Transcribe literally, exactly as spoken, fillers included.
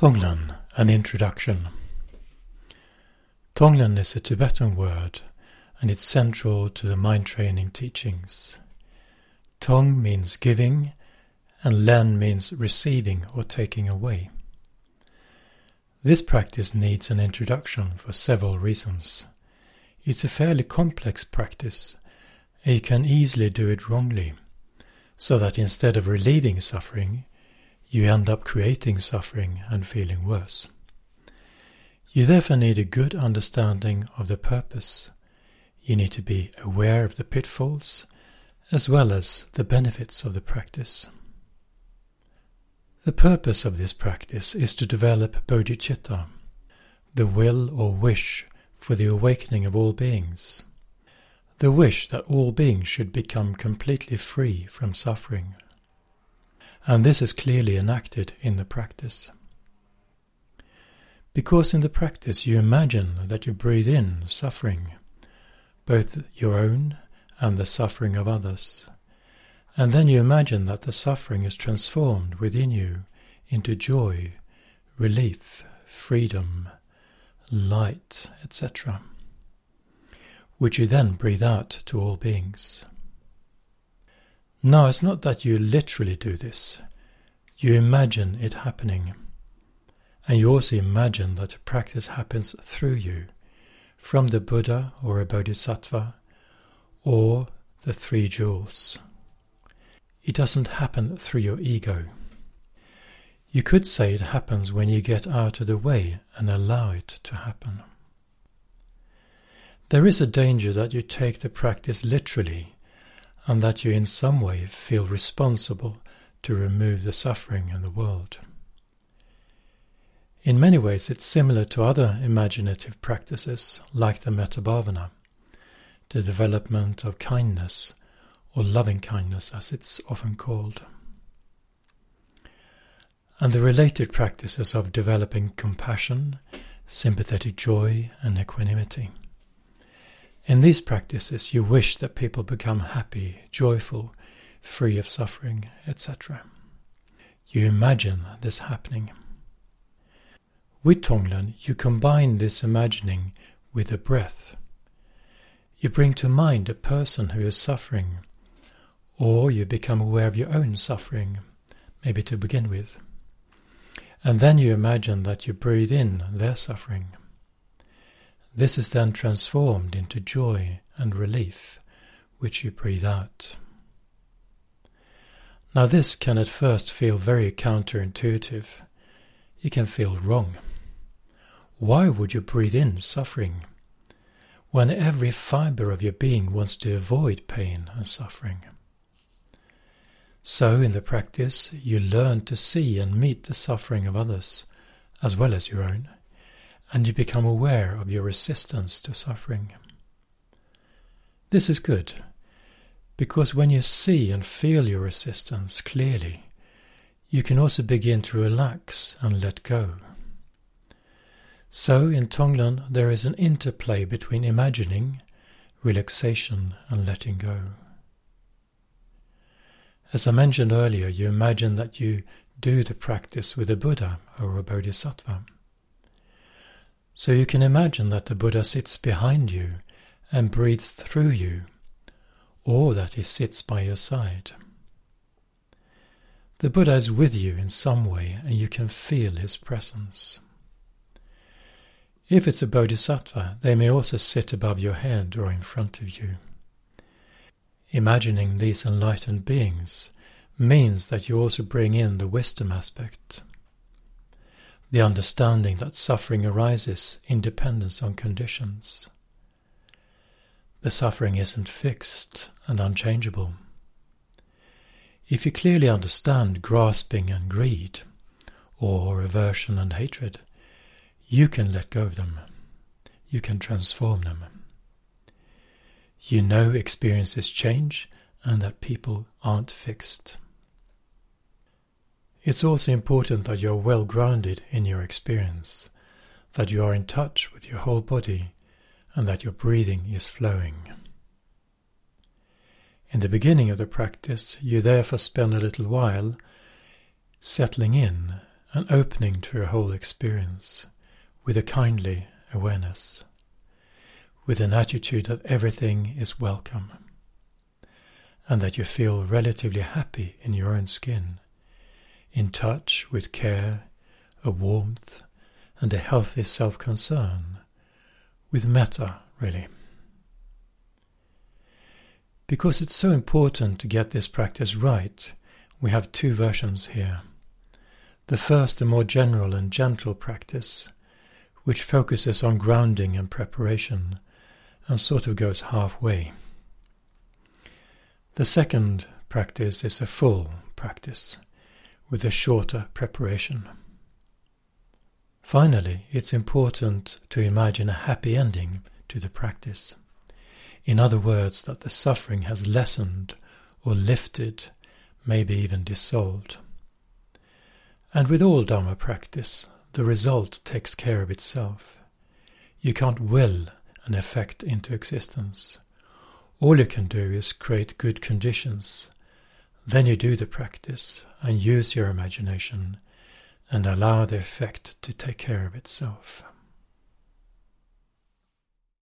Tonglen, an introduction. Tonglen is a Tibetan word, and it's central to the mind training teachings. Tong means giving, and Len means receiving or taking away. This practice needs an introduction for several reasons. It's a fairly complex practice, and you can easily do it wrongly, so that instead of relieving suffering, you end up creating suffering and feeling worse. You therefore need a good understanding of the purpose. You need to be aware of the pitfalls, as well as the benefits of the practice. The purpose of this practice is to develop bodhicitta, the will or wish for the awakening of all beings, the wish that all beings should become completely free from suffering. And this is clearly enacted in the practice. Because in the practice you imagine that you breathe in suffering, both your own and the suffering of others, and then you imagine that the suffering is transformed within you into joy, relief, freedom, light, et cetera, which you then breathe out to all beings. Now, it's not that you literally do this. You imagine it happening. And you also imagine that the practice happens through you, from the Buddha or a Bodhisattva, or the three jewels. It doesn't happen through your ego. You could say it happens when you get out of the way and allow it to happen. There is a danger that you take the practice literally, and that you in some way feel responsible to remove the suffering in the world. In many ways it's similar to other imaginative practices like the Metta Bhavana, the development of kindness, or loving kindness as it's often called, and the related practices of developing compassion, sympathetic joy, and equanimity. In these practices you wish that people become happy, joyful, free of suffering, et cetera. You imagine this happening. With Tonglen you combine this imagining with a breath. You bring to mind a person who is suffering, or you become aware of your own suffering, maybe to begin with. And then you imagine that you breathe in their suffering. This is then transformed into joy and relief, which you breathe out. Now this can at first feel very counterintuitive. You can feel wrong. Why would you breathe in suffering, when every fibre of your being wants to avoid pain and suffering? So in the practice you learn to see and meet the suffering of others, as well as your own, and you become aware of your resistance to suffering. This is good, because when you see and feel your resistance clearly, you can also begin to relax and let go. So in Tonglen there is an interplay between imagining, relaxation, and letting go. As I mentioned earlier, you imagine that you do the practice with a Buddha or a Bodhisattva. So you can imagine that the Buddha sits behind you and breathes through you, or that he sits by your side. The Buddha is with you in some way and you can feel his presence. If it's a Bodhisattva, they may also sit above your head or in front of you. Imagining these enlightened beings means that you also bring in the wisdom aspect, the understanding that suffering arises in dependence on conditions. The suffering isn't fixed and unchangeable. If you clearly understand grasping and greed, or aversion and hatred, you can let go of them. You can transform them. You know experiences change and that people aren't fixed. It's also important that you're well grounded in your experience, that you are in touch with your whole body, and that your breathing is flowing. In the beginning of the practice, you therefore spend a little while settling in an opening to your whole experience with a kindly awareness, with an attitude that everything is welcome, and that you feel relatively happy in your own skin, in touch with care, a warmth, and a healthy self-concern, with metta, really. Because it's so important to get this practice right, we have two versions here. The first, a more general and gentle practice, which focuses on grounding and preparation, and sort of goes halfway. The second practice is a full practice, with a shorter preparation. Finally, it's important to imagine a happy ending to the practice. In other words, that the suffering has lessened or lifted, maybe even dissolved. And with all Dhamma practice, the result takes care of itself. You can't will an effect into existence. All you can do is create good conditions. Then you do the practice and use your imagination and allow the effect to take care of itself.